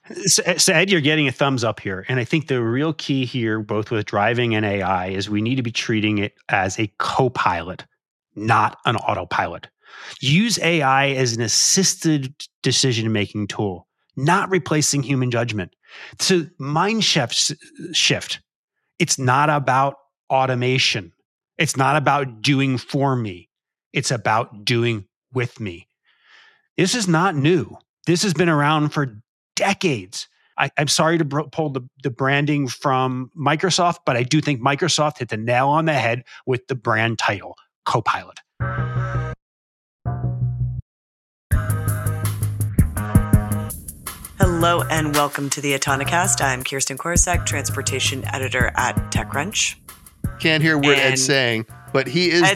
So Ed, you're getting a thumbs up here. And I think the real key here, both with driving and AI, is we need to be treating it as a co-pilot, not an autopilot. Use AI as an assisted decision-making tool, not replacing human judgment. So mind shift. It's not about automation. It's not about doing for me. It's about doing with me. This is not new. This has been around for decades. I'm sorry to pull the branding from Microsoft, but I do think Microsoft hit the nail on the head with the brand title, Copilot. Hello and welcome to the Autonocast. I'm Kirsten Korsak, transportation editor at TechCrunch. Can't hear what Ed's saying, but he is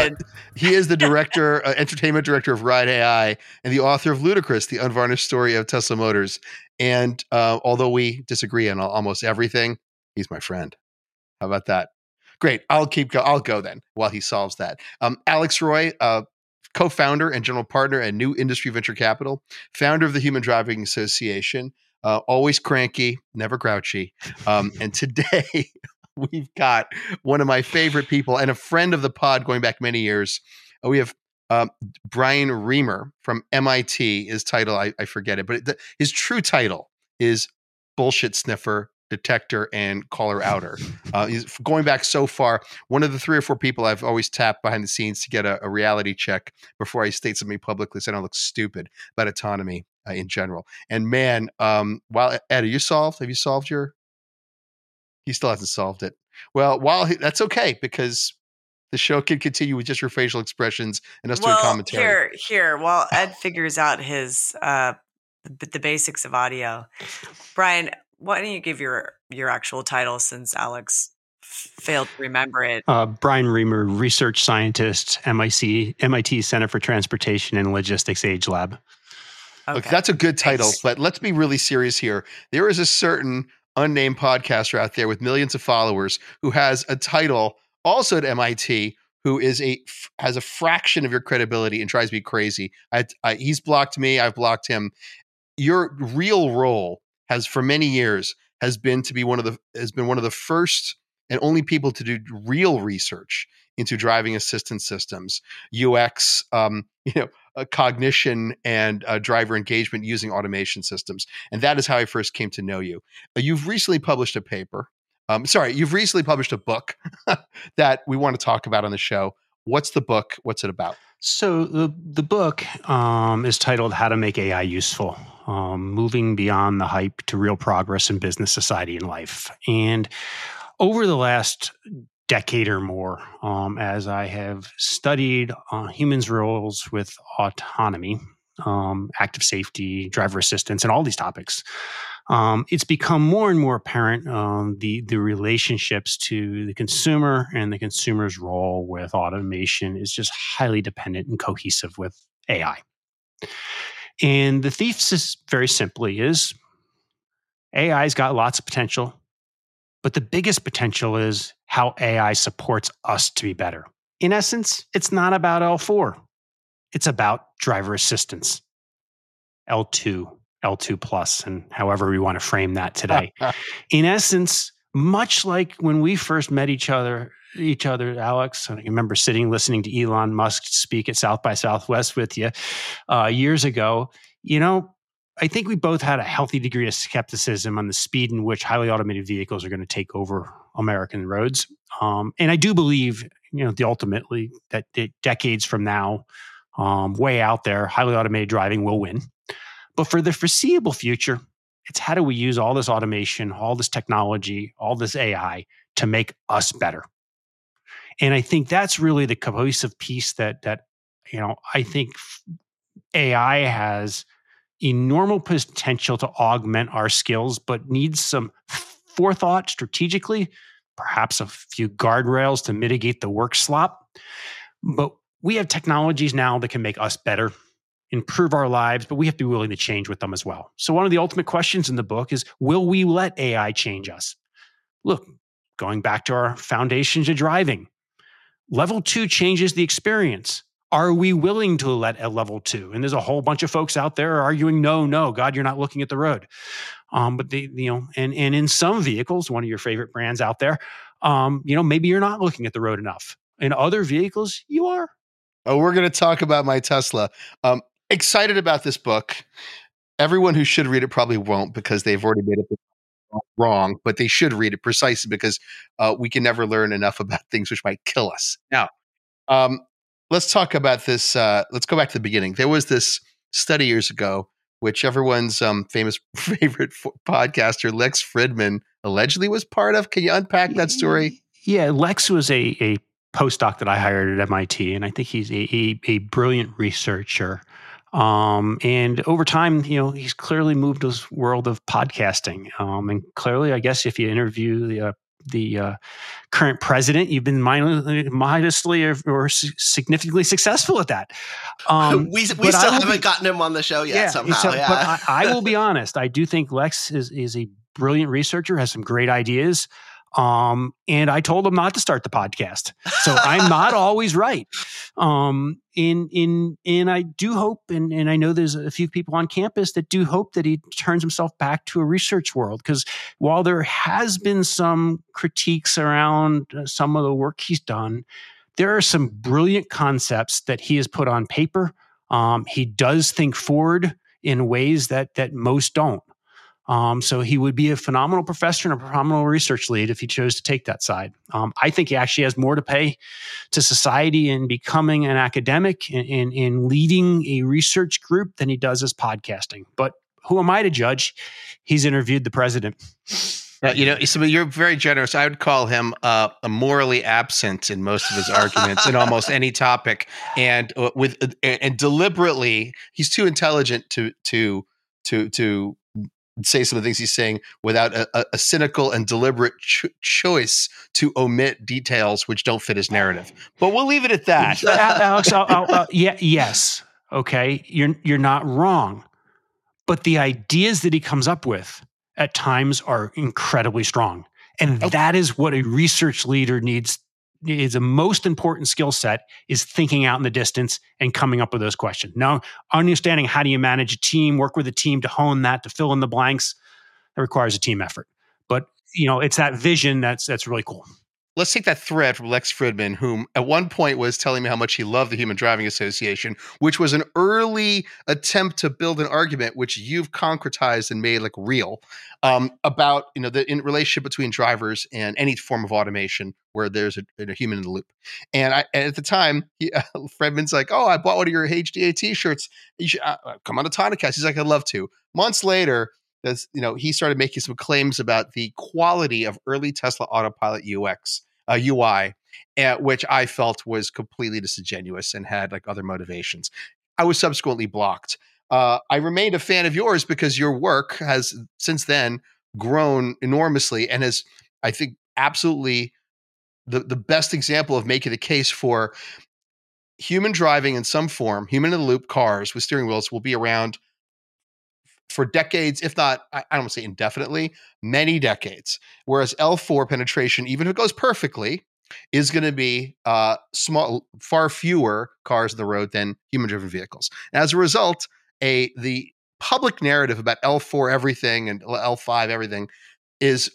the director, entertainment director of Ride AI, and the author of Ludicrous: The Unvarnished Story of Tesla Motors. And although we disagree on almost everything, he's my friend. How about that? Great. I'll go then while he solves that. Alex Roy, co-founder and general partner at New Industry Venture Capital, founder of the Human Driving Association, always cranky, never grouchy. And today we've got one of my favorite people and a friend of the pod going back many years. We have Brian Riemer from MIT. His title, I forget it, but his true title is Bullshit Sniffer, Detector, and Caller Outer. He's going back so far. One of the 3 or 4 people I've always tapped behind the scenes to get a reality check before I state something publicly so I don't look stupid about autonomy in general. And man, Ed, have you solved your? He still hasn't solved it. Well, that's okay, because the show can continue with just your facial expressions and us doing commentary. Here, while Ed figures out his the basics of audio, Brian, why don't you give your actual title, since Alex failed to remember it? Brian Riemer, research scientist, MIT Center for Transportation and Logistics Age Lab. Okay. Look, that's a good title, but let's be really serious here. There is a certain unnamed podcaster out there with millions of followers who has a title also at MIT, who has a fraction of your credibility and tries to be crazy. He's blocked me. I've blocked him. Your real role for many years has been one of the first and only people to do real research into driving assistance systems, UX, cognition, and driver engagement using automation systems. And that is how I first came to know you. You've recently published a paper. You've recently published a book that we want to talk about on the show. What's the book? What's it about? So the book is titled How to Make AI Useful, Moving Beyond the Hype to Real Progress in Business, Society, and Life. And over the last decade or more, as I have studied humans' roles with autonomy, active safety, driver assistance, and all these topics, it's become more and more apparent the relationships to the consumer and the consumer's role with automation is just highly dependent and cohesive with AI. And the thesis, very simply, is AI's got lots of potential, but the biggest potential is how AI supports us to be better. In essence, it's not about L4. It's about driver assistance, L2 plus, and however we want to frame that today. In essence, much like when we first met each other, Alex, I remember listening to Elon Musk speak at South by Southwest with you years ago. I think we both had a healthy degree of skepticism on the speed in which highly automated vehicles are going to take over American roads. And I do believe, ultimately that decades from now, way out there, highly automated driving will win. But for the foreseeable future, it's how do we use all this automation, all this technology, all this AI to make us better? And I think that's really the cohesive piece that I think AI has enormous potential to augment our skills, but needs some forethought strategically, perhaps a few guardrails to mitigate the work slop. But we have technologies now that can make us better, improve our lives, but we have to be willing to change with them as well. So one of the ultimate questions in the book is, will we let AI change us? Look, going back to our foundations of driving, level 2 changes the experience. Are we willing to let a level 2? And there's a whole bunch of folks out there arguing, no, God, you're not looking at the road. But and in some vehicles, one of your favorite brands out there, maybe you're not looking at the road enough. In other vehicles, you are. Oh, we're going to talk about my Tesla. Excited about this book. Everyone who should read it probably won't, because they've already made it wrong, but they should read it precisely because we can never learn enough about things which might kill us. Now, let's talk about this. Let's go back to the beginning. There was this study years ago, which everyone's famous favorite podcaster, Lex Fridman, allegedly was part of. Can you unpack that story? Yeah, Lex was a postdoc that I hired at MIT, and I think he's a brilliant researcher. And over time, he's clearly moved this world of podcasting. And clearly, I guess if you interview the current president, you've been modestly or significantly successful at that. We still haven't gotten him on the show yet somehow. But I will be honest. I do think Lex is a brilliant researcher, has some great ideas. And I told him not to start the podcast. So I'm not always right. And I do hope, and I know there's a few people on campus that do hope that he turns himself back to a research world. Because while there has been some critiques around some of the work he's done, there are some brilliant concepts that he has put on paper. He does think forward in ways that most don't. So he would be a phenomenal professor and a phenomenal research lead if he chose to take that side. I think he actually has more to pay to society in becoming an academic and in leading a research group than he does as podcasting. But who am I to judge? He's interviewed the president. So you're very generous. I would call him morally absent in most of his arguments in almost any topic, and deliberately, he's too intelligent to say some of the things he's saying without a cynical and deliberate choice to omit details which don't fit his narrative. But we'll leave it at that. Alex, yes. Okay. You're not wrong. But the ideas that he comes up with at times are incredibly strong. And that is what a research leader needs. Is a most important skill set, is thinking out in the distance and coming up with those questions. Now, understanding how do you manage a team, work with a team to hone that, to fill in the blanks, that requires a team effort. But, it's that vision that's really cool. Let's take that thread from Lex Fridman, whom at one point was telling me how much he loved the Human Driving Association, which was an early attempt to build an argument which you've concretized and made real, about the in relationship between drivers and any form of automation where there's a human in the loop. And at the time, Fridman's like, "Oh, I bought one of your HDA T-shirts. You should come on to Tonacast." He's like, "I'd love to." Months later, he started making some claims about the quality of early Tesla Autopilot UI, which I felt was completely disingenuous and had other motivations. I was subsequently blocked. I remained a fan of yours because your work has since then grown enormously and is, I think, absolutely the best example of making the case for human driving in some form. Human in the loop cars with steering wheels will be around for decades, if not, I don't want to say indefinitely, many decades. Whereas L4 penetration, even if it goes perfectly, is going to be far fewer cars on the road than human-driven vehicles. And as a result, the public narrative about L4 everything and L5 everything is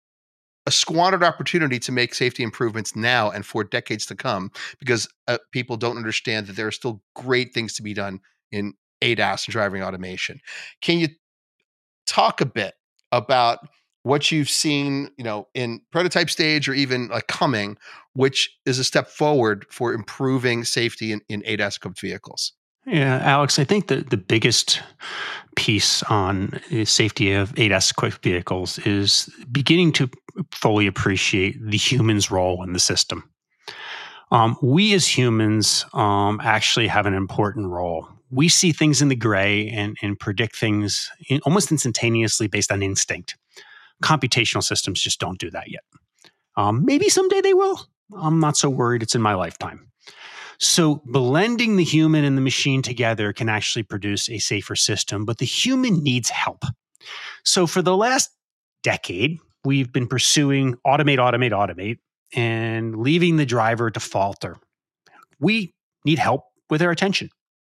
a squandered opportunity to make safety improvements now and for decades to come, because people don't understand that there are still great things to be done in ADAS and driving automation. Can you talk a bit about what you've seen, in prototype stage or even coming, which is a step forward for improving safety in ADAS-equipped vehicles? Yeah, Alex, I think the biggest piece on the safety of ADAS-equipped vehicles is beginning to fully appreciate the human's role in the system. We as humans actually have an important role. We see things in the gray and predict things almost instantaneously based on instinct. Computational systems just don't do that yet. Maybe someday they will. I'm not so worried. It's in my lifetime. So blending the human and the machine together can actually produce a safer system, but the human needs help. So for the last decade, we've been pursuing automate, and leaving the driver to falter. We need help with our attention.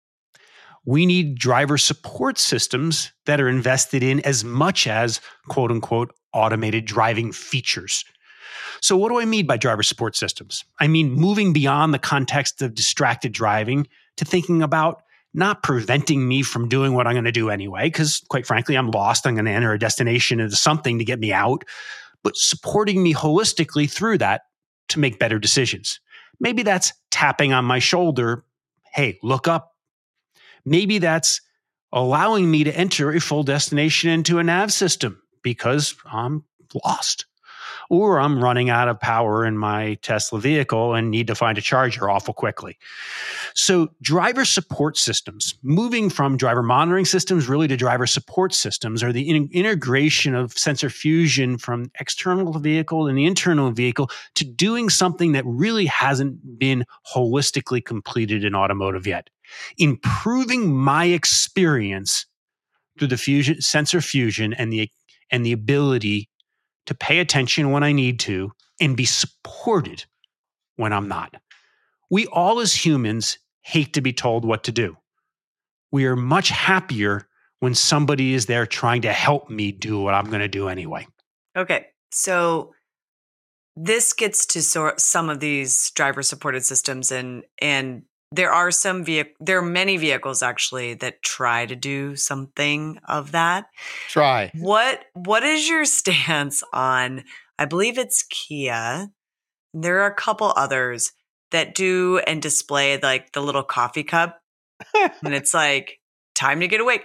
We need driver support systems that are invested in as much as quote unquote automated driving features. So what do I mean by driver support systems? I mean moving beyond the context of distracted driving to thinking about not preventing me from doing what I'm going to do anyway, because quite frankly, I'm lost. I'm going to enter a destination into something to get me out, but supporting me holistically through that to make better decisions. Maybe that's tapping on my shoulder. Hey, look up. Maybe that's allowing me to enter a full destination into a nav system because I'm lost. Or I'm running out of power in my Tesla vehicle and need to find a charger awful quickly. So driver support systems, moving from driver monitoring systems really to driver support systems, are the integration of sensor fusion from external vehicle and the internal vehicle to doing something that really hasn't been holistically completed in automotive yet. Improving my experience through the sensor fusion and the ability to pay attention when I need to and be supported when I'm not. We all as humans hate to be told what to do. We are much happier when somebody is there trying to help me do what I'm going to do anyway. Okay, so this gets to some of these driver-supported systems, and there are there are many vehicles actually that try to do something of that. Try. What is your stance on, I believe it's Kia. There are a couple others that do and display like the little coffee cup. And it's like, time to get awake.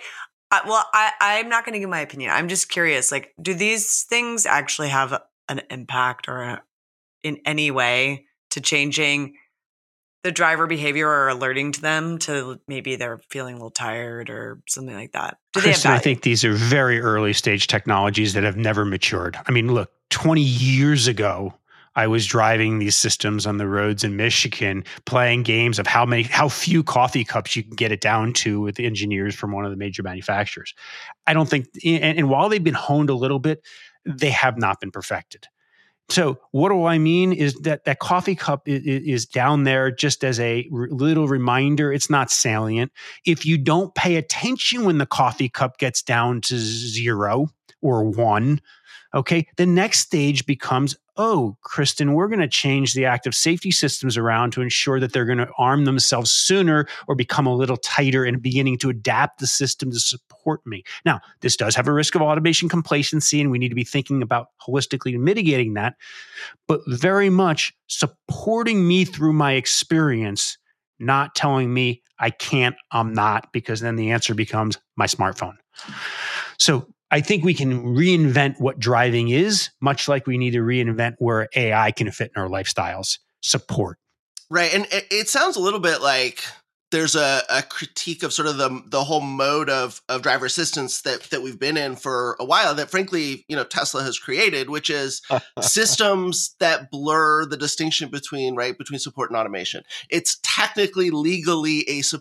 I'm not going to give my opinion. I'm just curious, like, do these things actually have an impact or in any way to changing the driver behavior or alerting to them to maybe they're feeling a little tired or something like that? Kristen, I think these are very early stage technologies that have never matured. I mean, look, 20 years ago, I was driving these systems on the roads in Michigan, playing games of how few coffee cups you can get it down to with engineers from one of the major manufacturers. I don't think, and while they've been honed a little bit, they have not been perfected. So what do I mean is that coffee cup is down there just as a little reminder. It's not salient. If you don't pay attention when the coffee cup gets down to 0 or 1, okay, the next stage becomes, oh, Kristen, we're going to change the active safety systems around to ensure that they're going to arm themselves sooner or become a little tighter and beginning to adapt the system to support me. Now, this does have a risk of automation complacency, and we need to be thinking about holistically mitigating that, but very much supporting me through my experience, not telling me I can't, I'm not, because then the answer becomes my smartphone. So I think we can reinvent what driving is, much like we need to reinvent where AI can fit in our lifestyles. Support. Right. And it sounds a little bit like there's a critique of sort of the whole mode of driver assistance that we've been in for a while that frankly, Tesla has created, which is systems that blur the distinction between support and automation. It's technically, legally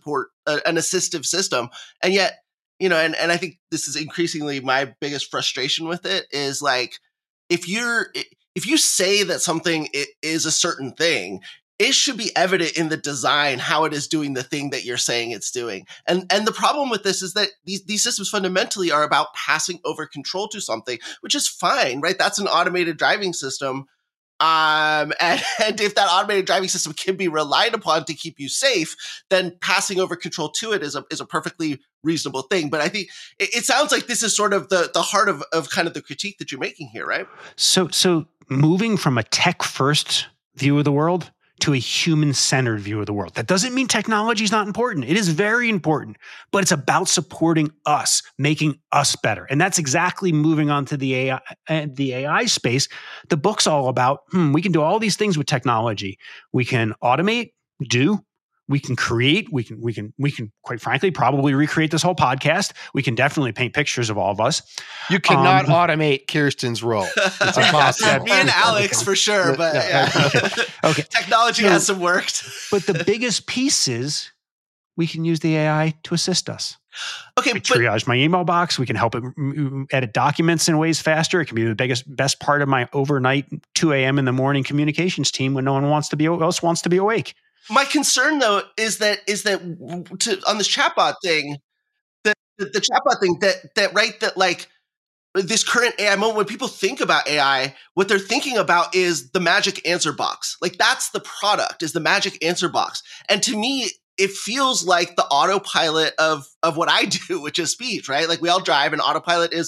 an assistive system. And yet, and I think this is increasingly my biggest frustration with it is like, if you say that something is a certain thing, it should be evident in the design how it is doing the thing that you're saying it's doing. And the problem with this is that these systems fundamentally are about passing over control to something, which is fine, right? That's an automated driving system. And if that automated driving system can be relied upon to keep you safe, then passing over control to it is a perfectly reasonable thing. But I think it sounds like this is sort of the heart of kind of the critique that you're making here, right? So moving from a tech-first view of the world to a human-centered view of the world. That doesn't mean technology is not important. It is very important, but it's about supporting us, making us better. And that's exactly moving on to the AI space. The book's all about, we can do all these things with technology. We can automate, we can create, we can quite frankly probably recreate this whole podcast. We can definitely paint pictures of all of us. You cannot automate Kirsten's role. It's impossible. Me and Alex for sure, but yeah. Okay. Technology hasn't worked. But the biggest piece is we can use the AI to assist us. Okay, we triage my email box. We can help it edit documents in ways faster. It can be the best part of my overnight 2 a.m. in the morning communications team when no one else wants to be awake. My concern, though, is that on this chatbot thing, the chatbot thing that like this current AI moment, when people think about AI, what they're thinking about is the magic answer box. Like that's the product, is the magic answer box. And to me, it feels like the autopilot of what I do, which is speech, right? Like we all drive, and autopilot is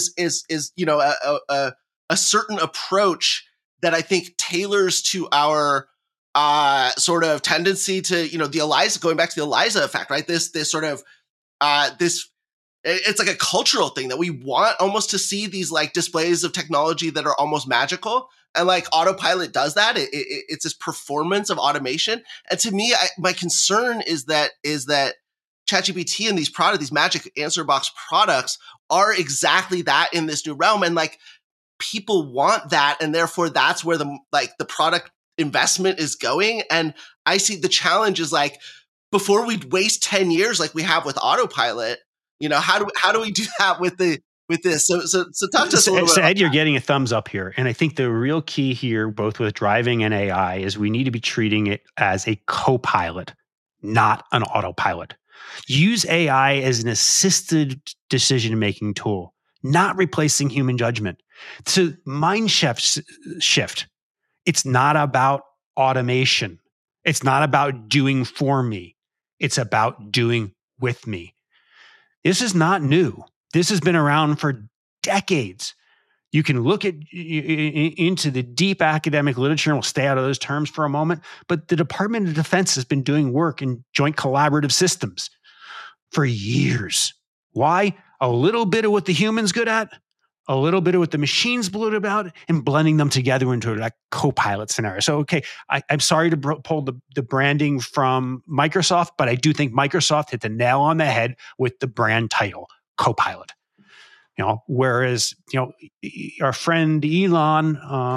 a certain approach that I think tailors to our sort of tendency to, the Eliza, going back to the Eliza effect, right? This sort of it's like a cultural thing that we want almost to see these like displays of technology that are almost magical. And like autopilot does that. It's this performance of automation. And to me, my concern is that ChatGPT and these products, these magic answer box products, are exactly that in this new realm. And like people want that, and therefore that's where the product investment is going. And I see the challenge is like, before we waste 10 years like we have with autopilot, how do we do that with this? So talk to us a little bit. So Ed, you're getting a thumbs up here. And I think the real key here, both with driving and AI, is we need to be treating it as a co-pilot, not an autopilot. Use AI as an assisted decision-making tool, not replacing human judgment. So mind shift. It's not about automation. It's not about doing for me. It's about doing with me. This is not new. This has been around for decades. You can look into the deep academic literature, and we'll stay out of those terms for a moment, but the Department of Defense has been doing work in joint collaborative systems for years. Why? A little bit of what the human's good at, a little bit of what the machine's good about, and blending them together into that co-pilot scenario. So, okay, I'm sorry to pull the branding from Microsoft, but I do think Microsoft hit the nail on the head with the brand title, co-pilot. Whereas, our friend Elon,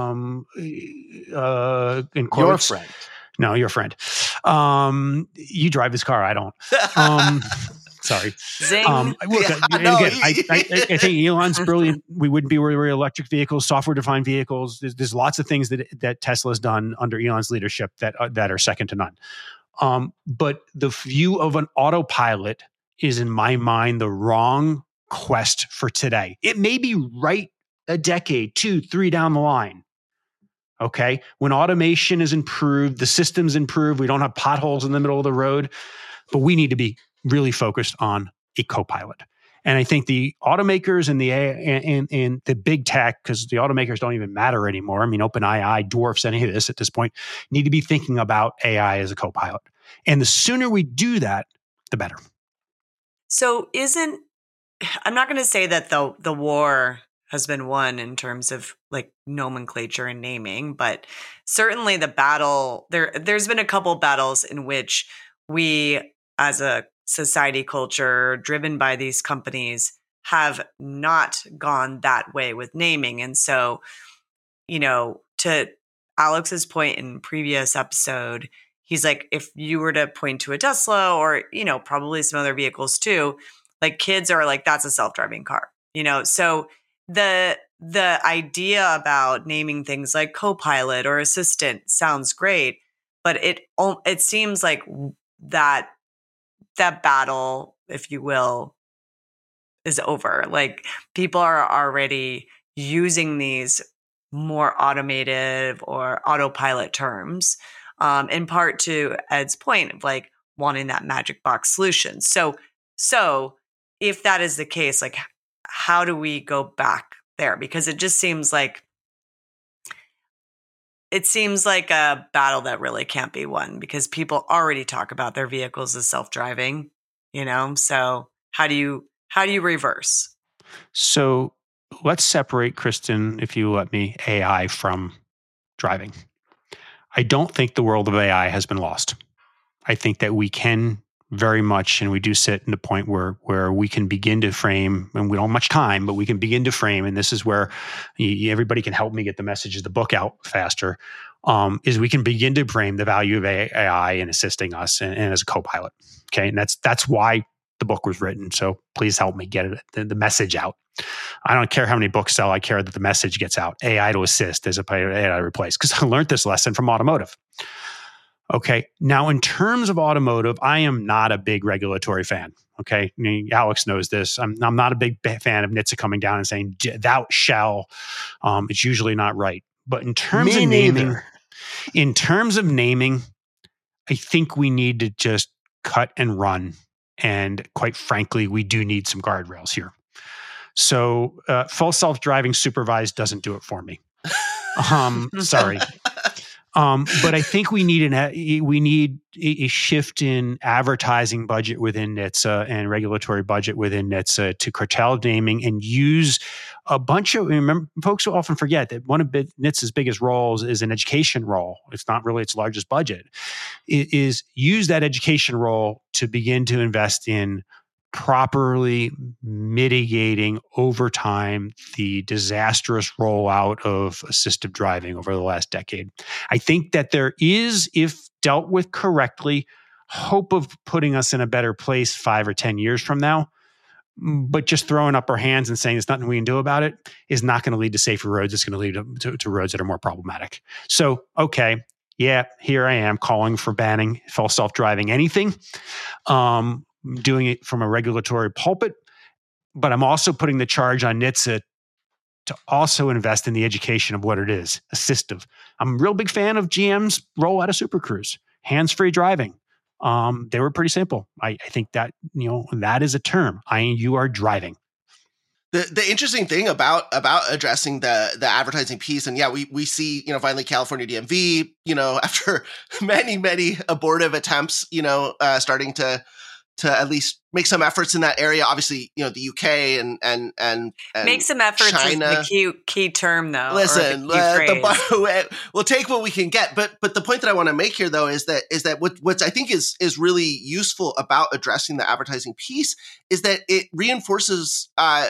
in quotes, your friend. No, your friend. You drive this car. I don't. Sorry. Zing. I think Elon's brilliant. We wouldn't be where we're electric vehicles, software-defined vehicles. There's lots of things that Tesla's done under Elon's leadership that are second to none. But the view of an autopilot is, in my mind, the wrong quest for today. It may be right a decade, 2, 3 down the line. Okay. When automation is improved, the systems improve, we don't have potholes in the middle of the road, but we need to be really focused on a co-pilot. And I think the automakers and the big tech, because the automakers don't even matter anymore. I mean, OpenAI dwarfs any of this at this point, need to be thinking about AI as a co-pilot. And the sooner we do that, the better. So I'm not going to say that the war has been won in terms of like nomenclature and naming, but certainly the battle, there's been a couple battles in which we as a society culture driven by these companies have not gone that way with naming. And so, to Alex's point in previous episode, he's like, if you were to point to a Tesla or, probably some other vehicles too, like kids are like, that's a self-driving car, so the idea about naming things like co-pilot or assistant sounds great, but it seems like that battle, if you will, is over. Like people are already using these more automated or autopilot terms, in part to Ed's point of like wanting that magic box solution. So if that is the case, like how do we go back there? Because it just seems like a battle that really can't be won because people already talk about their vehicles as self-driving, so how do you reverse? So let's separate, Kristen, if you let me, AI from driving. I don't think the world of AI has been lost. I think that we can very much, and we do sit in the point where we can begin to frame, and we don't have much time, but we can begin to frame, and this is where everybody can help me get the message of the book out faster, is we can begin to frame the value of AI in assisting us and as a co-pilot. Okay, and that's why the book was written. So please help me get the message out. I don't care how many books sell. I care that the message gets out. AI to assist as opposed to AI to replace, because I learned this lesson from automotive. Okay. Now, in terms of automotive, I am not a big regulatory fan. Okay. I mean, Alex knows this. I'm not a big fan of NHTSA coming down and saying, thou shall. It's usually not right. But in terms of naming, I think we need to just cut and run. And quite frankly, we do need some guardrails here. So full self-driving supervised doesn't do it for me. Sorry. But I think we need a shift in advertising budget within NHTSA and regulatory budget within NHTSA to curtail naming and use a bunch of. Remember, folks will often forget that one of NHTSA's biggest roles is an education role. It's not really its largest budget. It is use that education role to begin to invest in properly mitigating over time the disastrous rollout of assistive driving over the last decade. I think that there is, if dealt with correctly, hope of putting us in a better place 5 or 10 years from now. But just throwing up our hands and saying there's nothing we can do about it is not going to lead to safer roads. It's going to lead to roads that are more problematic. So, okay, yeah, here I am calling for banning full self-driving anything. Doing it from a regulatory pulpit, but I'm also putting the charge on NHTSA to also invest in the education of what it is, assistive. I'm a real big fan of GM's rollout of Super Cruise, hands-free driving. They were pretty simple. I think that, that is a term. You are driving. The interesting thing about addressing the advertising piece, and yeah, we see, finally California DMV, after many abortive attempts, starting to at least make some efforts in that area. Obviously, the UK and make some efforts China. Is the key term, though. Listen, we'll take what we can get. But the point that I want to make here, though, is that what I think is really useful about addressing the advertising piece is that it reinforces,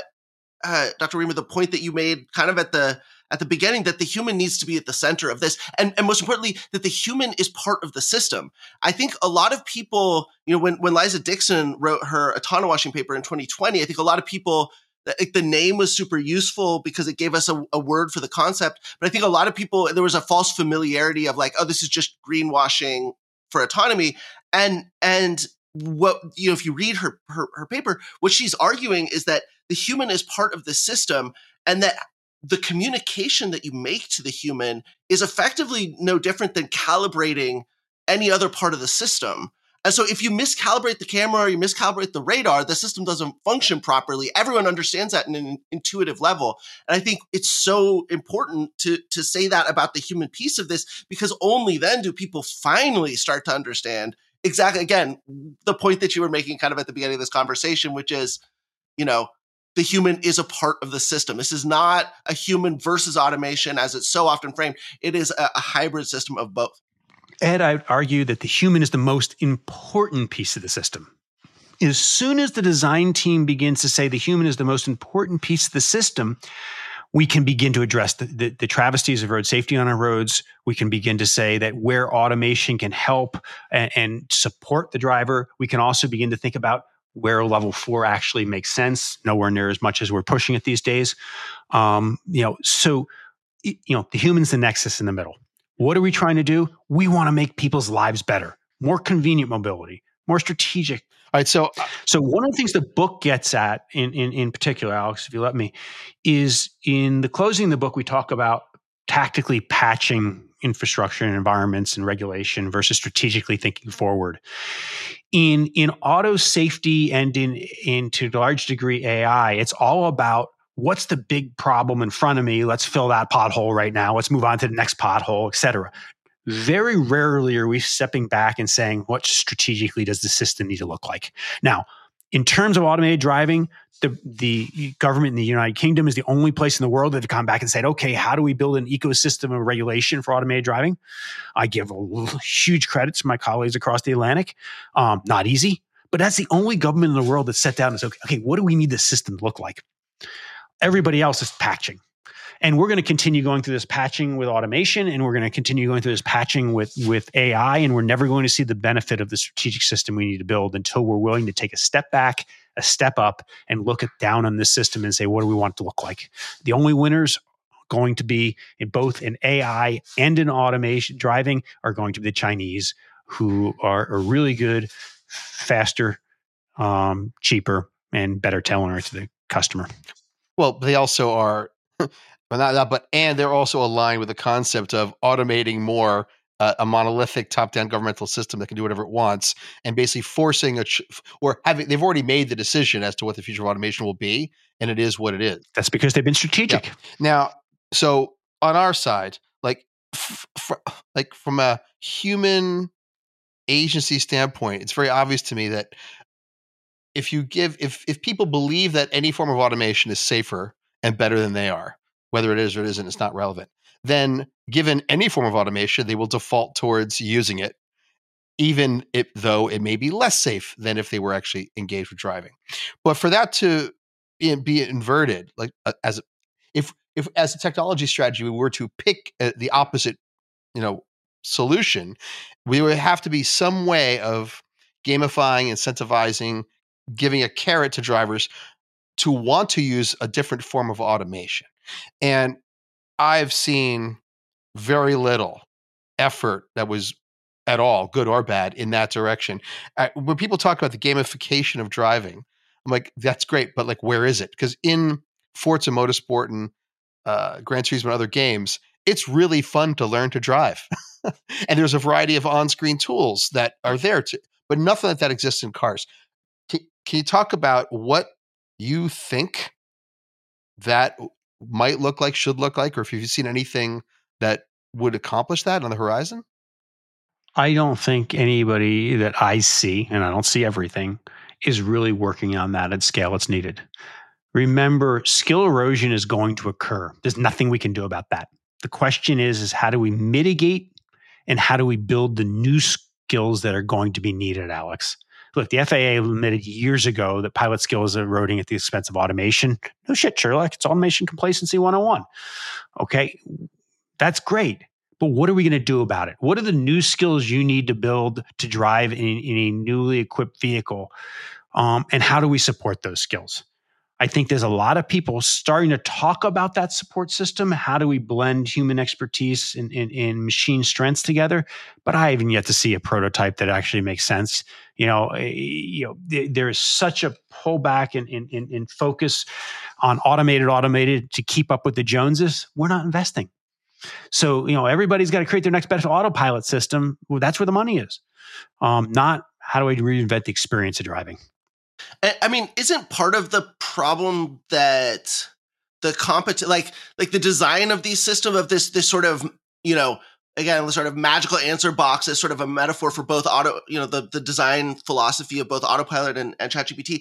Dr. Riemer, the point that you made kind of at the beginning, that the human needs to be at the center of this. And most importantly, that the human is part of the system. I think a lot of people, when Liza Dixon wrote her autonomwashing paper in 2020, I think a lot of people, the name was super useful because it gave us a word for the concept. But I think a lot of people, there was a false familiarity of like, oh, this is just greenwashing for autonomy. And what, if you read her paper, what she's arguing is that the human is part of the system, and that the communication that you make to the human is effectively no different than calibrating any other part of the system. And so if you miscalibrate the camera or you miscalibrate the radar, the system doesn't function properly. Everyone understands that in an intuitive level. And I think it's so important to say that about the human piece of this, because only then do people finally start to understand exactly, again, the point that you were making kind of at the beginning of this conversation, which is, the human is a part of the system. This is not a human versus automation as it's so often framed. It is a hybrid system of both. Ed, I would argue that the human is the most important piece of the system. As soon as the design team begins to say the human is the most important piece of the system, we can begin to address the travesties of road safety on our roads. We can begin to say that where automation can help and support the driver, we can also begin to think about where level 4 actually makes sense, nowhere near as much as we're pushing it these days. The human's the nexus in the middle. What are we trying to do? We want to make people's lives better, more convenient mobility, more strategic. All right. So one of the things the book gets at in particular, Alex, if you let me, is in the closing of the book, we talk about tactically patching infrastructure and environments and regulation versus strategically thinking forward. In auto safety and in to a large degree AI, it's all about what's the big problem in front of me. Let's fill that pothole right now. Let's move on to the next pothole, et cetera. Very rarely are we stepping back and saying, what strategically does the system need to look like? Now, in terms of automated driving, the government in the United Kingdom is the only place in the world that have come back and said, okay, how do we build an ecosystem of regulation for automated driving? I give huge credit to my colleagues across the Atlantic. Not easy, but that's the only government in the world that sat down and said, okay, what do we need this system to look like? Everybody else is patching. And we're going to continue going through this patching with automation, and we're going to continue going through this patching with AI, and we're never going to see the benefit of the strategic system we need to build until we're willing to take a step back, a step up, and look down on this system and say, what do we want it to look like? The only winners going to be in both in AI and in automation driving are going to be the Chinese, who are really good, faster, cheaper, and better tailoring to the customer. Well, they also are, and they're also aligned with the concept of automating more a monolithic top-down governmental system that can do whatever it wants, and basically forcing they've already made the decision as to what the future of automation will be, and it is what it is. That's because they've been strategic. Yeah. Now, so on our side, like from a human agency standpoint, it's very obvious to me that if people believe that any form of automation is safer and better than they are, whether it is or it isn't, it's not relevant, then given any form of automation, they will default towards using it, even though it may be less safe than if they were actually engaged with driving. But for that to be inverted, like if as a technology strategy, we were to pick the opposite, solution, we would have to be some way of gamifying, incentivizing, giving a carrot to drivers to want to use a different form of automation. And I've seen very little effort that was at all, good or bad, in that direction. When people talk about the gamification of driving, I'm like, that's great, but like, where is it? Because in Forza Motorsport and Gran Turismo and other games, it's really fun to learn to drive. And there's a variety of on-screen tools that are there, but nothing like that exists in cars. Can you talk about what you think that might look like, should look like, or if you've seen anything that would accomplish that on the horizon? I don't think anybody that I see, and I don't see everything, is really working on that at scale it's needed. Remember, skill erosion is going to occur. There's nothing we can do about that. The question is how do we mitigate and how do we build the new skills that are going to be needed, Alex? Look, the FAA admitted years ago that pilot skill is eroding at the expense of automation. No shit, Sherlock. It's automation complacency 101. Okay, that's great. But what are we going to do about it? What are the new skills you need to build to drive in a newly equipped vehicle? And how do we support those skills? I think there's a lot of people starting to talk about that support system. How do we blend human expertise and machine strengths together? But I haven't yet to see a prototype that actually makes sense. There is such a pullback in focus on automated to keep up with the Joneses. We're not investing. So, everybody's got to create their next best autopilot system. Well, that's where the money is. Not how do I reinvent the experience of driving? I mean, isn't part of the problem that the like the design of these systems of this sort of, again, the sort of magical answer box is sort of a metaphor for both the design philosophy of both autopilot and ChatGPT.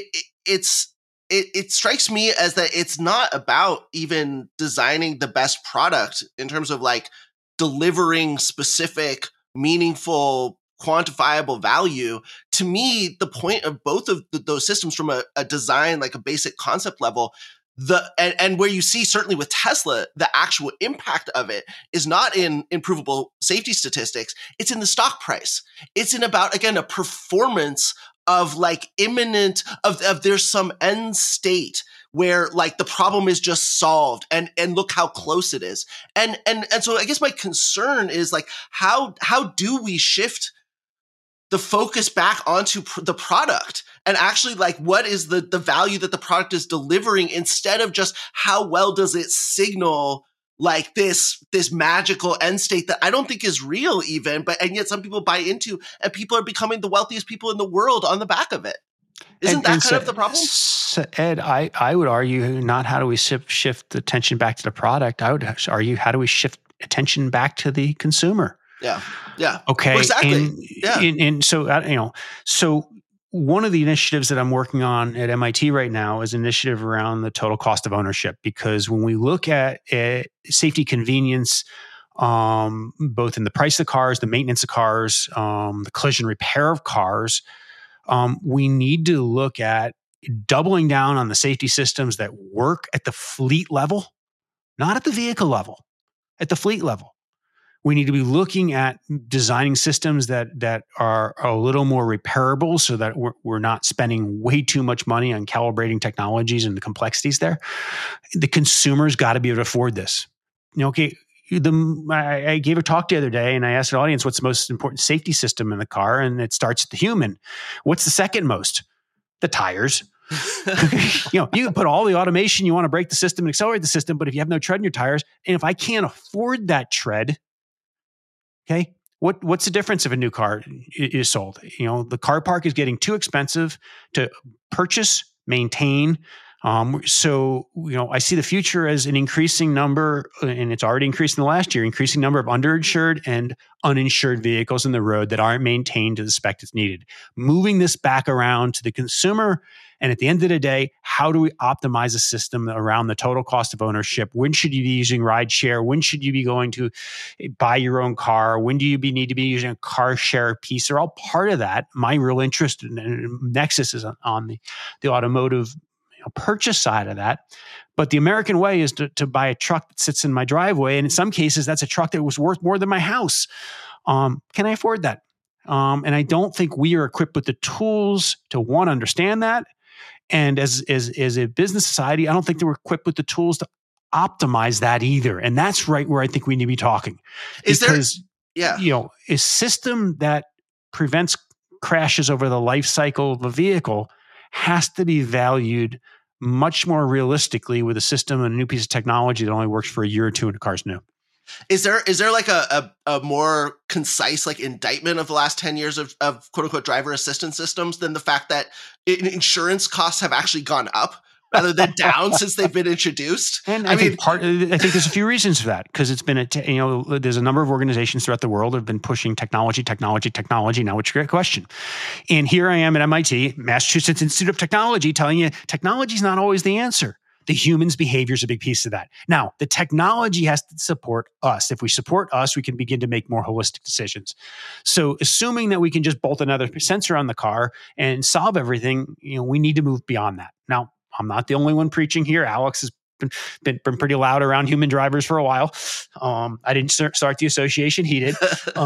It strikes me as that it's not about even designing the best product in terms of like delivering specific, meaningful, quantifiable value. To me, the point of both of those systems from a design, like a basic concept level, and where you see certainly with Tesla, the actual impact of it is not in improvable safety statistics. It's in the stock price. It's in about, again, a performance of like imminent of there's some end state where like the problem is just solved and look how close it is. And so I guess my concern is like, how do we shift the focus back onto the product and actually like what is the value that the product is delivering instead of just how well does it signal like this magical end state that I don't think is real even, and yet some people buy into, and people are becoming the wealthiest people in the world on the back of it. Isn't that kind of the problem? Ed, I would argue not how do we shift the attention back to the product. I would argue how do we shift attention back to the consumer? Yeah. Yeah. Okay. Well, exactly. And so, so one of the initiatives that I'm working on at MIT right now is an initiative around the total cost of ownership, because when we look at safety convenience, both in the price of cars, the maintenance of cars, the collision repair of cars, we need to look at doubling down on the safety systems that work at the fleet level, not at the vehicle level, at the fleet level. We need to be looking at designing systems that are a little more repairable so that we're not spending way too much money on calibrating technologies and the complexities there. The consumer's got to be able to afford this. Okay, I gave a talk the other day and I asked the audience, what's the most important safety system in the car? And it starts with the human. What's the second most? The tires. You can put all the automation you want to break the system and accelerate the system, but if you have no tread in your tires, and if I can't afford that tread, okay, what's the difference if a new car is sold? The car park is getting too expensive to purchase, maintain. So I see the future as an increasing number, and it's already increased in the last year, increasing number of underinsured and uninsured vehicles in the road that aren't maintained to the spec that's needed. Moving this back around to the consumer. And at the end of the day, how do we optimize a system around the total cost of ownership? When should you be using rideshare? When should you be going to buy your own car? When do you need to be using a car share piece? They're all part of that. My real interest in Nexus is on the automotive purchase side of that. But the American way is to buy a truck that sits in my driveway. And in some cases, that's a truck that was worth more than my house. Can I afford that? And I don't think we are equipped with the tools to understand that. And as a business society, I don't think that we're equipped with the tools to optimize that either. And that's right where I think we need to be talking. A system that prevents crashes over the life cycle of a vehicle has to be valued much more realistically with a system and a new piece of technology that only works for a year or two and the car's new. Is there like a more concise indictment of the last 10 years of quote unquote driver assistance systems than the fact that insurance costs have actually gone up rather than down since they've been introduced? And I think there's a few reasons for that, because it's been there's a number of organizations throughout the world that have been pushing technology. Now, it's a great question. And here I am at MIT, Massachusetts Institute of Technology, telling you technology is not always the answer. The human's behavior is a big piece of that. Now, the technology has to support us. If we support us, we can begin to make more holistic decisions. So assuming that we can just bolt another sensor on the car and solve everything, we need to move beyond that. Now, I'm not the only one preaching here. Alex has been pretty loud around human drivers for a while. I didn't start the association. He did.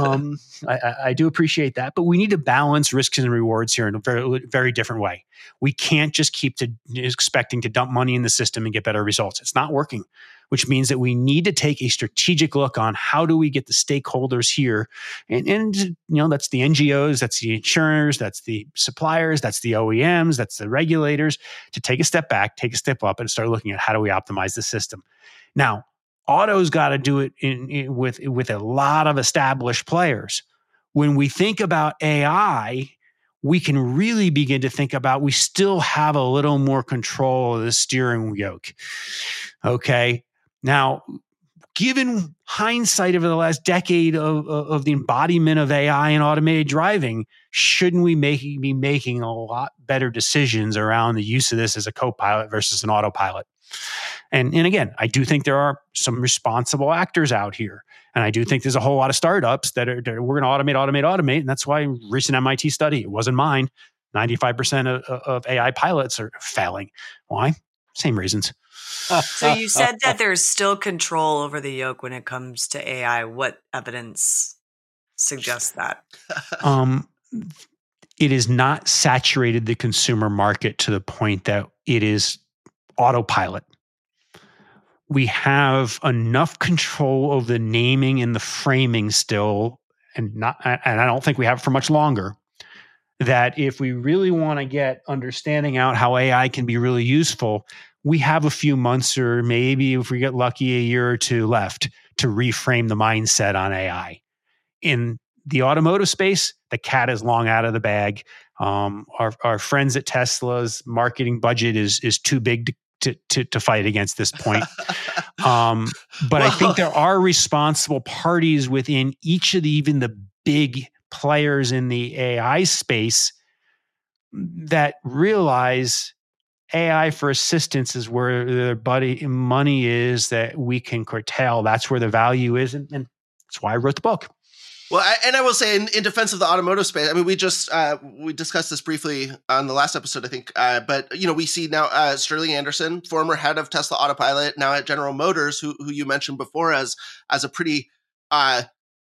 I do appreciate that. But we need to balance risks and rewards here in a very, very different way. We can't just keep expecting to dump money in the system and get better results. It's not working, which means that we need to take a strategic look on how do we get the stakeholders here. And that's the NGOs, that's the insurers, that's the suppliers, that's the OEMs, that's the regulators, to take a step back, take a step up, and start looking at how do we optimize the system. Now, auto's got to do it with a lot of established players. When we think about AI, we can really begin to think about, we still have a little more control of the steering yoke. Okay. Now, given hindsight over the last decade of the embodiment of AI and automated driving, shouldn't we be making a lot better decisions around the use of this as a co-pilot versus an autopilot? And again, I do think there are some responsible actors out here. And I do think there's a whole lot of startups that we're going to automate. And that's why a recent MIT study, it wasn't mine, 95% of AI pilots are failing. Why? Same reasons. So you said that there's still control over the yoke when it comes to AI. What evidence suggests that? It is not saturated the consumer market to the point that it is autopilot. We have enough control over the naming and the framing still, and I don't think we have it for much longer, that if we really want to get understanding out how AI can be really useful, we have a few months, or maybe if we get lucky, a year or two left to reframe the mindset on AI. In the automotive space, the cat is long out of the bag. Our friends at Tesla's marketing budget is too big to fight against this point. But I think there are responsible parties within each of even the big players in the AI space that realize AI for assistance is where their money is that we can curtail. That's where the value is. And that's why I wrote the book. Well, I will say in defense of the automotive space, I mean, we discussed this briefly on the last episode, I think. But we see now Sterling Anderson, former head of Tesla Autopilot, now at General Motors, who you mentioned before as a pretty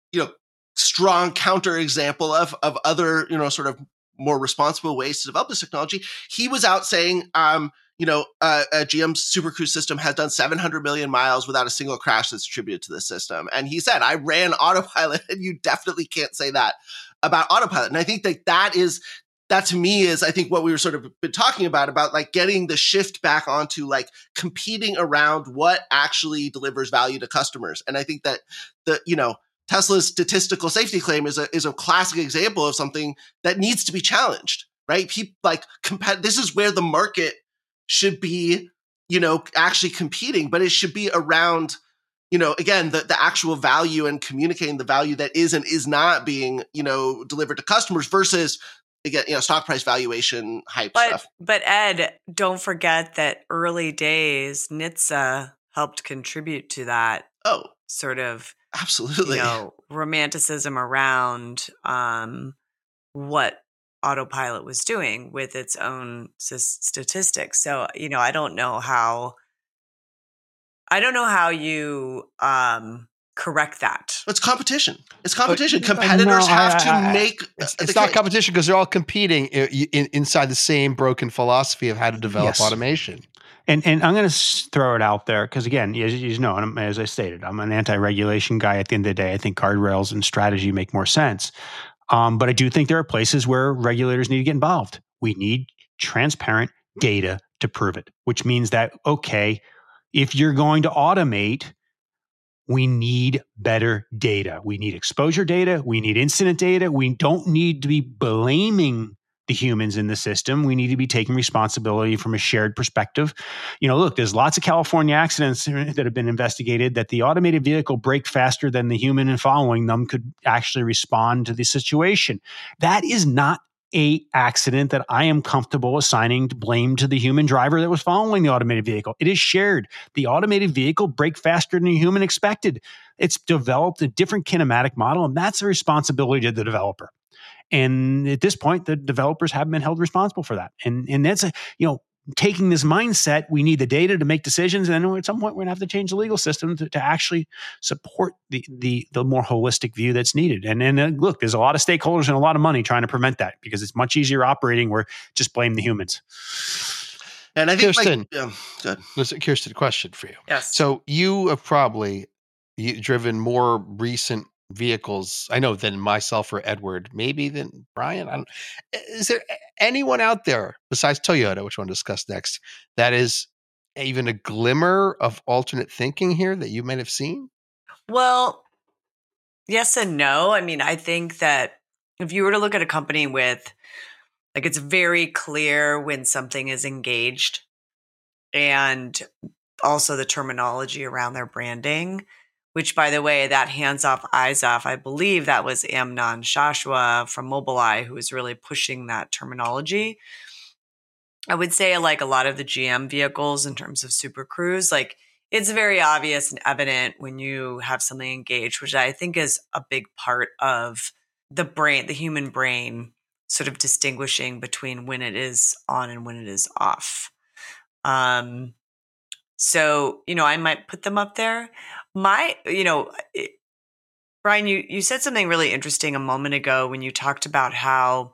strong counterexample of other, sort of more responsible ways to develop this technology. He was out saying, GM's Super Cruise system has done 700 million miles without a single crash that's attributed to the system. And he said, I ran autopilot, and you definitely can't say that about autopilot. And I think that to me is, I think, what we were sort of been talking about like getting the shift back onto like competing around what actually delivers value to customers. And I think that Tesla's statistical safety claim is a classic example of something that needs to be challenged, right? People this is where the market should be, actually competing, but it should be around, again, the actual value and communicating the value that is and is not being, delivered to customers versus, again, stock price valuation hype stuff. But Ed, don't forget that early days, NHTSA helped contribute to that. Oh, sort of, absolutely, romanticism around what autopilot was doing with its own statistics. So, I don't know how you correct that. It's competition. Competitors have to make. It's not competition because they're all competing inside the same broken philosophy of how to develop automation. And I'm going to throw it out there because, again, as you know, and as I stated, I'm an anti-regulation guy. At the end of the day, I think guardrails and strategy make more sense. But I do think there are places where regulators need to get involved. We need transparent data to prove it, which means that, okay, if you're going to automate, we need better data. We need exposure data. We need incident data. We don't need to be blaming the humans in the system. We need to be taking responsibility from a shared perspective. Look, there's lots of California accidents that have been investigated that the automated vehicle braked faster than the human in following them could actually respond to the situation. That is not a accident that I am comfortable assigning blame to the human driver that was following the automated vehicle. It is shared. The automated vehicle braked faster than the human expected. It's developed a different kinematic model, and that's a responsibility to the developer. And at this point, the developers haven't been held responsible for that. And that's taking this mindset, we need the data to make decisions. And at some point, we're going to have to change the legal system to actually support the more holistic view that's needed. And look, there's a lot of stakeholders and a lot of money trying to prevent that because it's much easier operating where just blame the humans. And I think, Kirsten, good. Listen, Kirsten, question for you. Yes. So you have probably driven more recent vehicles, I know, than myself or Edward, maybe than Brian. Is there anyone out there besides Toyota, which we'll discuss next, that is even a glimmer of alternate thinking here that you might have seen? Well, yes and no. I mean, I think that if you were to look at a company with, like, it's very clear when something is engaged, and also the terminology around their branding, which, by the way, that hands off, eyes off, I believe that was Amnon Shashua from Mobileye who was really pushing that terminology. I would say, like a lot of the GM vehicles in terms of Super Cruise, like, it's very obvious and evident when you have something engaged, which I think is a big part of the brain, the human brain, sort of distinguishing between when it is on and when it is off. So, I might put them up there. Brian, you said something really interesting a moment ago when you talked about how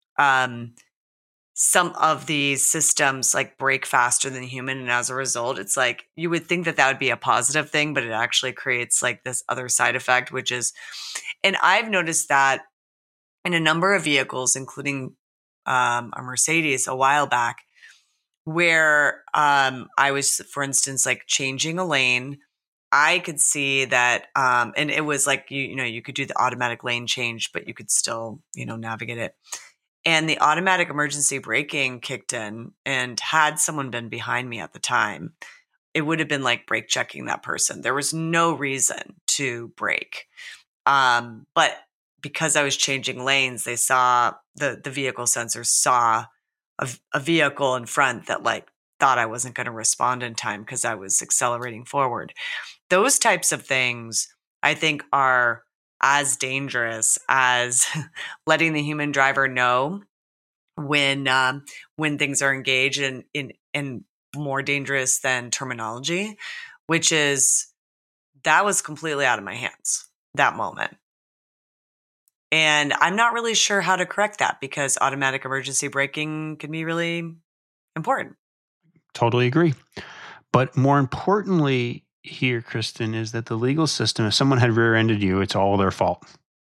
some of these systems like break faster than human. And as a result, it's like you would think that would be a positive thing, but it actually creates like this other side effect, which is, and I've noticed that in a number of vehicles, including a Mercedes a while back, where I was, for instance, like changing a lane, I could see that, and it was like, you could do the automatic lane change, but you could still, navigate it. And the automatic emergency braking kicked in, and had someone been behind me at the time, it would have been like brake checking that person. There was no reason to brake. But because I was changing lanes, they saw, the vehicle sensors saw a vehicle in front that like thought I wasn't going to respond in time because I was accelerating forward. Those types of things, I think, are as dangerous as letting the human driver know when things are engaged, and more dangerous than terminology, which is, that was completely out of my hands, that moment. And I'm not really sure how to correct that because automatic emergency braking can be really important. Totally agree. But more importantly here, Kristen, is that the legal system, if someone had rear-ended you, it's all their fault.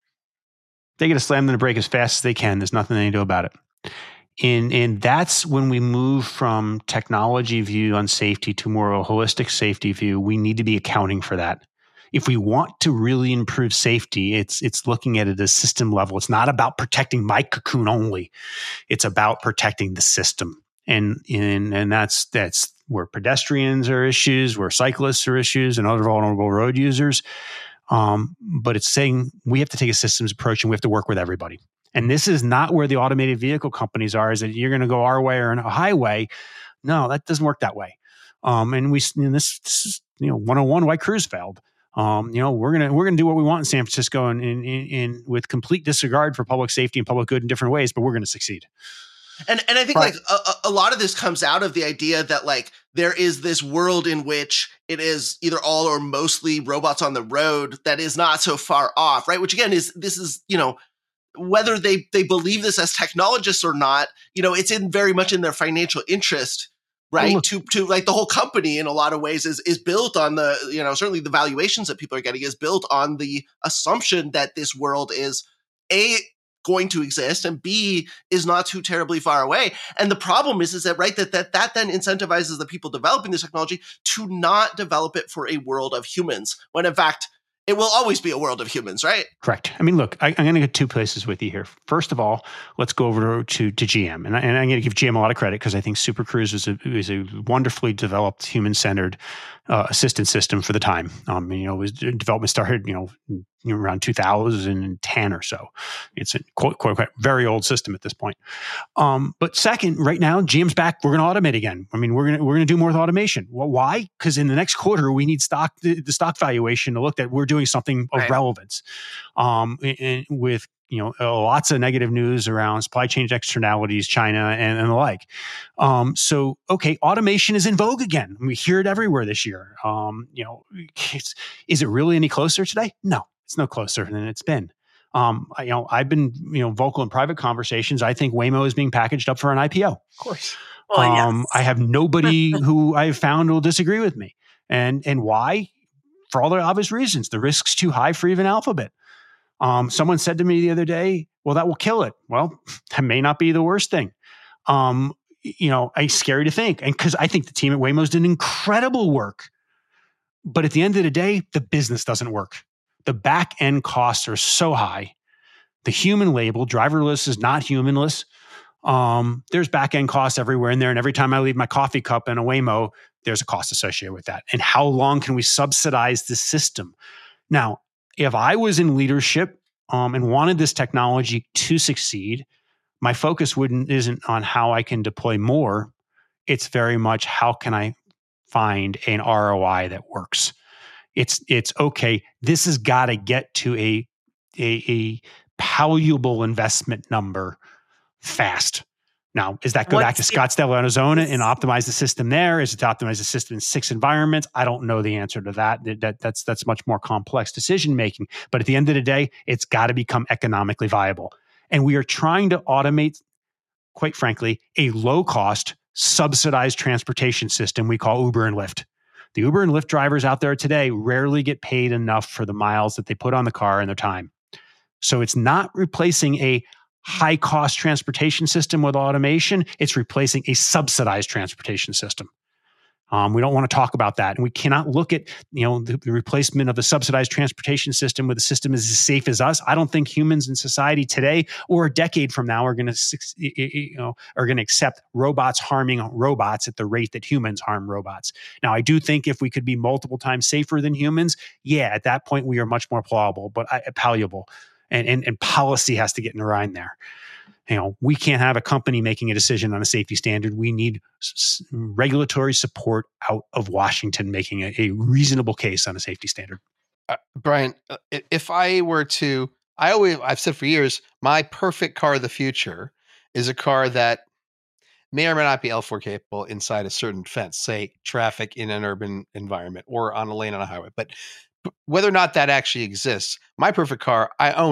They got to slam the brake as fast as they can. There's nothing they can do about it. And that's when we move from technology view on safety to more of a holistic safety view. We need to be accounting for that. If we want to really improve safety, it's looking at it at a system level. It's not about protecting my cocoon only. It's about protecting the system. And that's where pedestrians are issues, where cyclists are issues, and other vulnerable road users. But it's saying we have to take a systems approach and we have to work with everybody. And this is not where the automated vehicle companies are, is that you're going to go our way or a highway. No, that doesn't work that way. And this is 101 why Cruise failed. We're gonna do what we want in San Francisco and with complete disregard for public safety and public good in different ways, but we're going to succeed. And I think like a lot of this comes out of the idea that like there is this world in which it is either all or mostly robots on the road that is not so far off, right? Which again is whether they believe this as technologists or not, it's very much in their financial interest, right? Well, to like the whole company in a lot of ways is built on the, certainly the valuations that people are getting is built on the assumption that this world is going to exist and B is not too terribly far away. And the problem is that right that then incentivizes the people developing this technology to not develop it for a world of humans, when in fact it will always be a world of humans, right? Correct. I mean, look, I'm going to get two places with you here. First of all, let's go over to GM. And I'm going to give GM a lot of credit because I think Super Cruise is a wonderfully developed, human-centered assistance system for the time. Development started, around 2010 or so. It's a quote, very old system at this point. But second, right now, GM's back. We're going to automate again. I mean, we're going to do more with automation. Well, why? Because in the next quarter, we need the stock valuation to look that we're doing something of relevance. And with lots of negative news around supply chain externalities, China, and the like. So, automation is in vogue again. We hear it everywhere this year. Is it really any closer today? No, it's no closer than it's been. I've been vocal in private conversations. I think Waymo is being packaged up for an IPO. Of course. Well, yes. I have nobody who I've found will disagree with me. And why? For all the obvious reasons. The risk's too high for even Alphabet. Someone said to me the other day, well, that will kill it. Well, that may not be the worst thing. It's scary to think. And because I think the team at Waymo's did incredible work. But at the end of the day, the business doesn't work. The back end costs are so high. The human label, driverless is not humanless. There's back end costs everywhere in there. And every time I leave my coffee cup in a Waymo, there's a cost associated with that. And how long can we subsidize the system? Now, if I was in leadership and wanted this technology to succeed, my focus isn't on how I can deploy more. It's very much how can I find an ROI that works. It's okay. This has got to get to a palatable investment number fast. Now, is that go back to Scottsdale, Arizona and optimize the system there? Is it to optimize the system in 6 environments? I don't know the answer to that. That's much more complex decision making. But at the end of the day, it's got to become economically viable. And we are trying to automate, quite frankly, a low-cost, subsidized transportation system we call Uber and Lyft. The Uber and Lyft drivers out there today rarely get paid enough for the miles that they put on the car and their time. So it's not replacing a high-cost transportation system with automation. It's replacing a subsidized transportation system. We don't want to talk about that. And we cannot look at the replacement of the subsidized transportation system with a system as safe as us. I don't think humans in society today or a decade from now are going to accept robots harming robots at the rate that humans harm robots. Now, I do think if we could be multiple times safer than humans, at that point we are much more palatable. And policy has to get in line there. We can't have a company making a decision on a safety standard. We need regulatory support out of Washington making a reasonable case on a safety standard. Brian, if I were to, I've said for years, my perfect car of the future is a car that may or may not be L4 capable inside a certain fence, say traffic in an urban environment or on a lane on a highway. But whether or not that actually exists, my perfect car, I own it.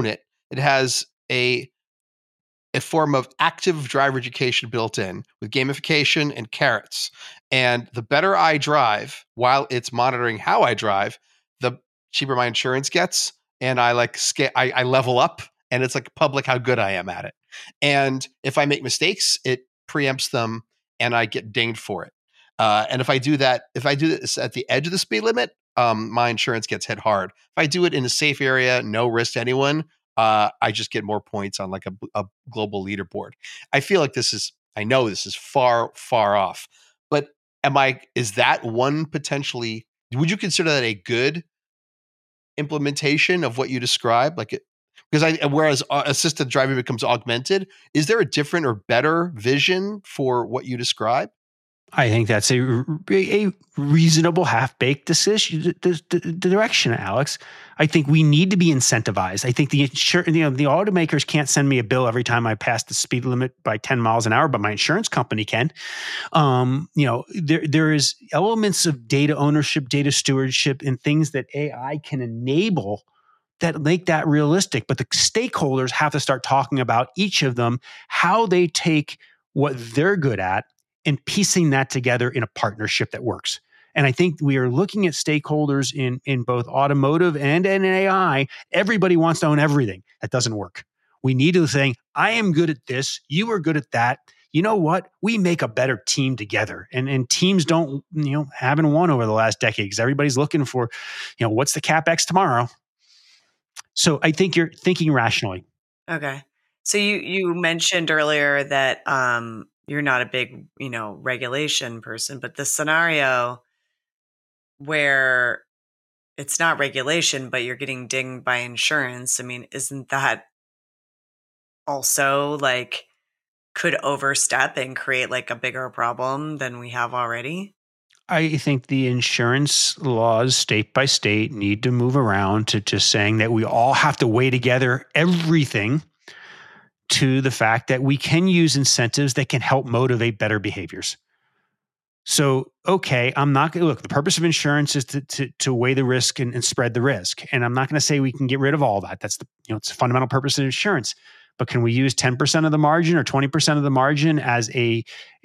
it has a form of active driver education built in with gamification and carrots. And the better I drive, while it's monitoring how I drive, the cheaper my insurance gets. And I I level up, and it's like public how good I am at it. And if I make mistakes, it preempts them and I get dinged for it. And if I do this at the edge of the speed limit, my insurance gets hit hard. If I do it in a safe area, no risk to anyone, I just get more points on like a global leaderboard. I feel like I know this is far, far off, but is that one potentially, would you consider that a good implementation of what you described? Whereas assisted driving becomes augmented, is there a different or better vision for what you describe? I think that's a reasonable half-baked decision, the direction, Alex. I think we need to be incentivized. I think the automakers can't send me a bill every time I pass the speed limit by 10 miles an hour, but my insurance company can. There is elements of data ownership, data stewardship, and things that AI can enable that make that realistic. But the stakeholders have to start talking about each of them, how they take what they're good at and piecing that together in a partnership that works. And I think we are looking at stakeholders in both automotive and in AI. Everybody wants to own everything. That doesn't work. We need to say, I am good at this. You are good at that. You know what? We make a better team together. And teams don't, haven't won over the last decade because everybody's looking for, what's the CapEx tomorrow? So I think you're thinking rationally. Okay. So you mentioned earlier that you're not a big, regulation person, but the scenario where it's not regulation, but you're getting dinged by insurance, I mean, isn't that also could overstep and create a bigger problem than we have already? I think the insurance laws state by state need to move around to just saying that we all have to weigh together everything to the fact that we can use incentives that can help motivate better behaviors. So, okay, I'm not going to look, the purpose of insurance is to weigh the risk and spread the risk. And I'm not going to say we can get rid of all that. That's it's a fundamental purpose of insurance. But can we use 10% of the margin or 20% of the margin as a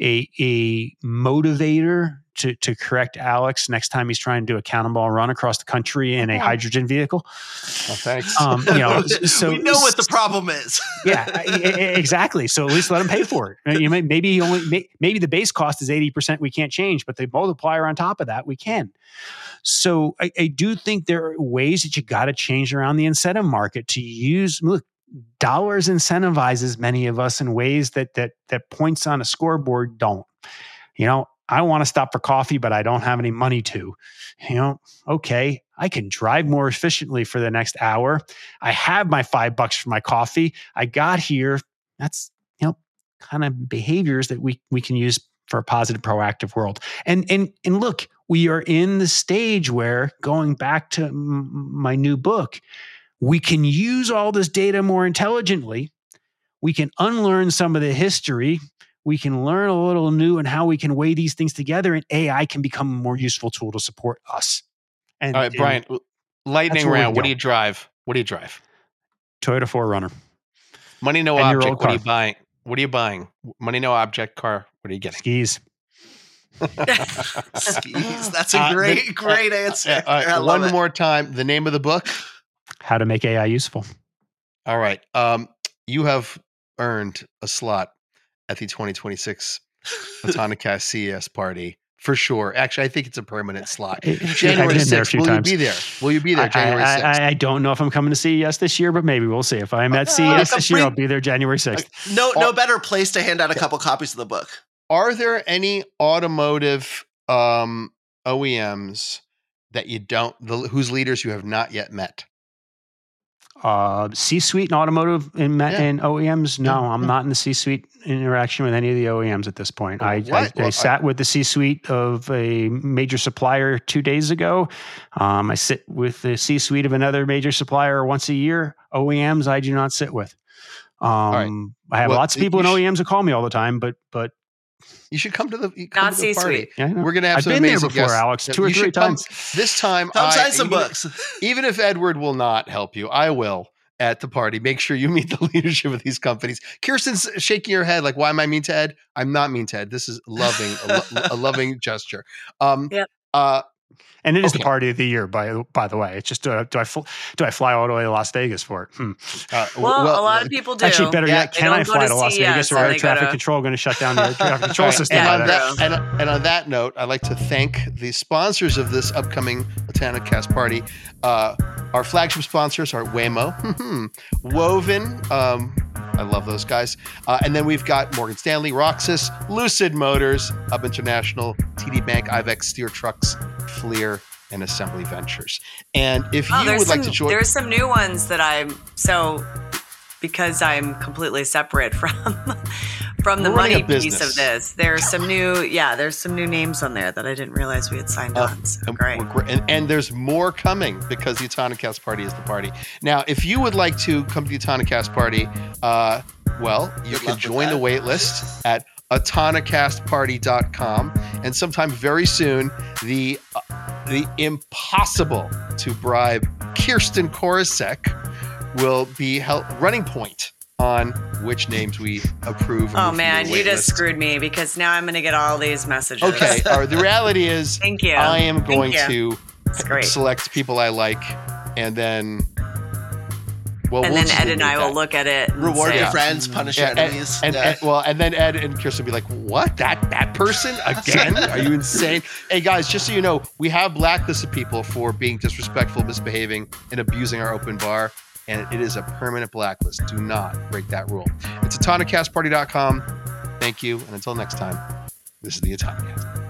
motivator to correct Alex next time he's trying to do a cannonball run across the country in a hydrogen vehicle? Oh, thanks. So we know what the problem is. Yeah, exactly. So at least let him pay for it. Maybe the base cost is 80% we can't change, but the multiplier on top of that we can. So I do think there are ways that you got to change around the incentive market to use. Look, dollars incentivizes many of us in ways that points on a scoreboard don't. I want to stop for coffee, but I don't have any money to. Okay, I can drive more efficiently for the next hour. I have my $5 for my coffee. I got here. That's kind of behaviors that we can use for a positive, proactive world. And look, we are in the stage where, going back to my new book, we can use all this data more intelligently. We can unlearn some of the history. We can learn a little new and how we can weigh these things together, and AI can become a more useful tool to support us. All right, Brian, lightning round. What do you drive? Toyota 4Runner. Money, no object. What are you buying? What are you buying? Money, no object car. What are you getting? Skis. Skis. That's a great answer. One more time. The name of the book? How to Make AI Useful. All right. You have earned a slot at the 2026 Autonocast CES party for sure. Actually, I think it's a permanent slot. January 6th. Will you be there? Will you be there January 6th? I don't know if I'm coming to CES this year, but maybe we'll see. If I'm at CES this year, I'll be there January 6th. No better place to hand out a couple copies of the book. Are there any automotive OEMs that you whose leaders you have not yet met? C-suite and automotive and OEMs? No, I'm not in the C-suite interaction with any of the OEMs at this point. I sat with the C-suite of a major supplier 2 days ago. I sit with the C-suite of another major supplier once a year. OEMs, I do not sit with. I have lots of people in OEMs that call me all the time, but you should come to the party. Yeah, we're going to have some amazing guests. I've been there before, Alex, 2 or 3 times. This time, come sign some books. Even if Edward will not help you, I will. at the party. Make sure you meet the leadership of these companies. Kirsten's shaking her head like, why am I mean to Ed? I'm not mean to Ed. This is loving, a loving gesture. And it is the party of the year, by the way. It's just, do I fly all the way to Las Vegas for it? Well, a lot of people do. Actually, better yet, can I fly to Las Vegas, or air traffic control going to shut down the air traffic control system? And on that note, I'd like to thank the sponsors of this upcoming Botanicast party. Our flagship sponsors are Waymo, Woven. I love those guys. And then we've got Morgan Stanley, Roxas, Lucid Motors, Hub International, TD Bank, Ivex, Steer Trucks, Fleer, and Assembly Ventures. And if you would like to join... There's some new ones that because I'm completely separate from the money piece of this. There's some new names on there that I didn't realize we had signed on. So great. And there's more coming because the Autonocast party is the party. Now, if you would like to come to the Autonocast party, you can join the wait list at autonocastparty.com, and sometime very soon, the impossible to bribe Kirsten Korosek will be running point on which names we approve. Oh man, you just screwed me because now I'm going to get all these messages. Okay, the reality is, thank you. I am going to select people I like, and then. Then Ed and I will look at it. Reward your friends, punish your enemies. And then Ed and Kirsten will be like, "What? That person again? Are you insane?" Hey guys, just so you know, we have blacklisted people for being disrespectful, misbehaving, and abusing our open bar, and it is a permanent blacklist. Do not break that rule. It's autonocastparty.com. Thank you, and until next time, this is the Autonocast.